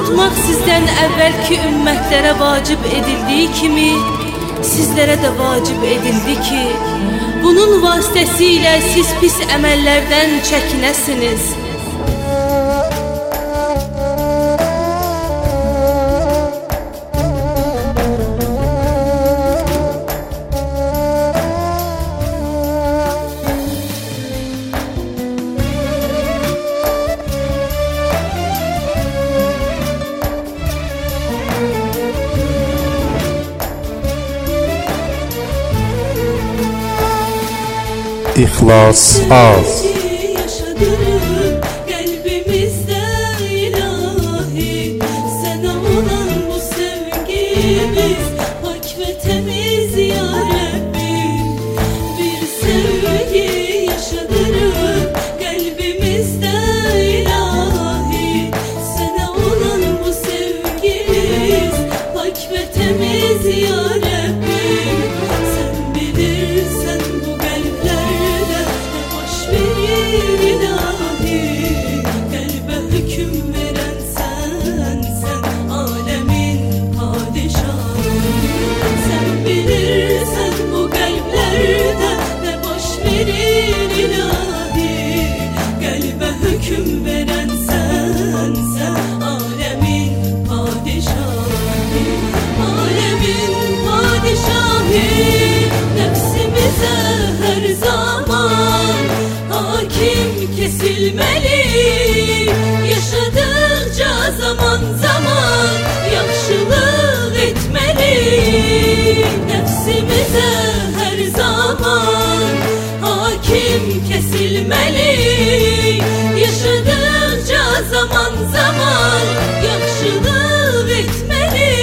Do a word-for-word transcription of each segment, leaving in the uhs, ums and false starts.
tutmaq sizdən əvvəlki ümmətlərə vacib edildiyi kimi, sizlərə də vacib edildi ki, bunun vasitəsilə siz pis əməllərdən çəkinəsiniz. İxlas az. Kalbimizde ilahi, sana olan bu sevgimiz pak ve temiz ya Rabbim. Bir sevgi yaşadırıp kalbimizde ilahi, sana olan bu sevgimiz pak ve temiz ya Rabbim. Sen bilirsen bu kalplerde boş verir ilahi, kalbe hüküm veren sen, sen alemin padişahı. Sen bilirsen bu kalplerde ne boş verir ilahi, kalbe hüküm veren sen, sen alemin padişahı. Alemin padişahı, nefsimize her zaman hakim kesilmeli. Yaşadıkça zaman zaman yaxşılık etmeli. Nefsimize her zaman hakim kesilmeli. Yaşadıkça zaman zaman yaxşılık etmeli.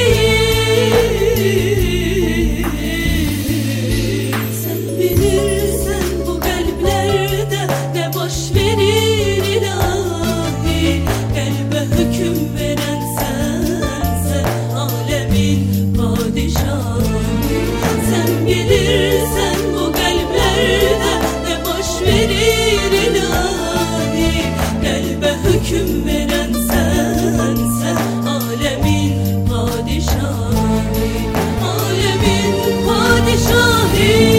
Sen bilirsen bu kalplerde ne boş verir ilahi, kalbe hüküm veren sen, sen alemin padişahı. Sen bilirsen bu kalplerde ne boş verir ilahi, kalbe hüküm veren sen, sen alemin padişahı. Alemin padişahı.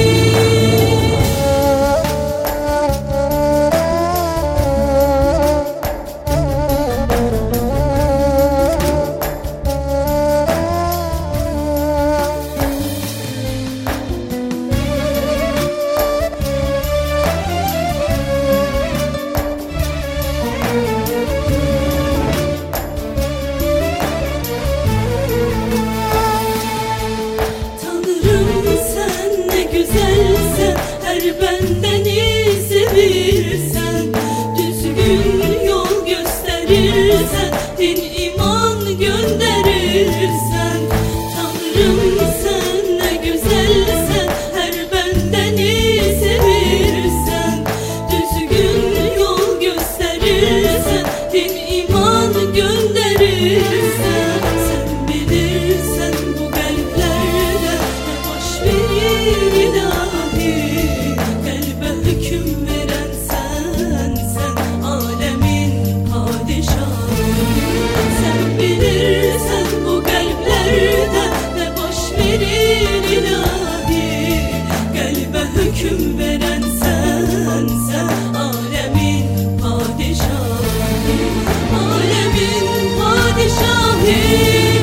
Güzelsen, her benden iyisi bilirsen, düzgün yol gösterirsen, din iman gönderirsen. Tanrım sen ne güzelsen, her benden iyisi bilirsen, düzgün yol gösterirsen, din iman gönderirsen. Sen bilirsen bu kalplerde ne boş verir ilahi, kalbe hüküm veren sen, sen alemin padişahı. Sen bilirsen bu kalplerde ne boş verir ilahi, kalbe hüküm veren sen, sen alemin padişahı. Alemin padişahı,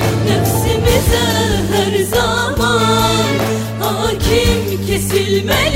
nefsimize her zaman hakim kesilmeli.